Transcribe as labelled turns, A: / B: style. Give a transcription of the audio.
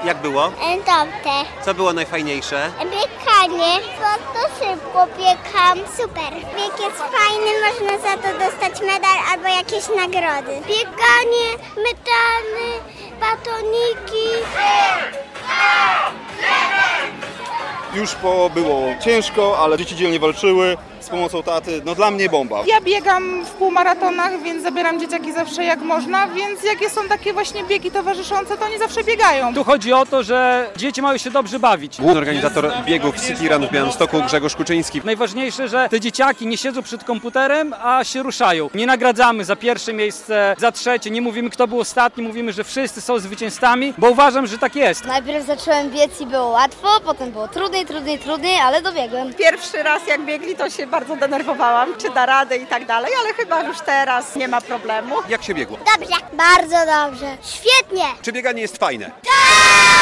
A: Jak było?
B: Dobrze.
A: Co było najfajniejsze?
B: Bieganie, bo to szybko biegam. Super. Bieg jest fajny, można za to dostać medal albo jakieś nagrody. Bieganie, medale, batoniki.
C: Już było ciężko, ale dzieci dzielnie walczyły z pomocą taty. No dla mnie bomba.
D: Ja biegam w półmaratonach, więc zabieram dzieciaki zawsze jak można, więc jakie są takie właśnie biegi towarzyszące, to oni zawsze biegają.
E: Tu chodzi o to, że dzieci mają się dobrze bawić.
A: Główny organizator biegów City Run w Białymstoku, Grzegorz Kuczyński.
E: Najważniejsze, że te dzieciaki nie siedzą przed komputerem, a się ruszają. Nie nagradzamy za pierwsze miejsce, za trzecie, nie mówimy kto był ostatni, mówimy, że wszyscy są zwycięzcami, bo uważam, że tak jest.
B: Najpierw zacząłem biec i było łatwo, potem było trudniej, ale dobiegłem.
D: Pierwszy raz jak biegli, to się bardzo denerwowałam, czy da radę i tak dalej, ale chyba już teraz nie ma problemu.
A: Jak się biegło?
B: Dobrze. Bardzo dobrze. Świetnie.
A: Czy bieganie jest fajne?
B: Tak!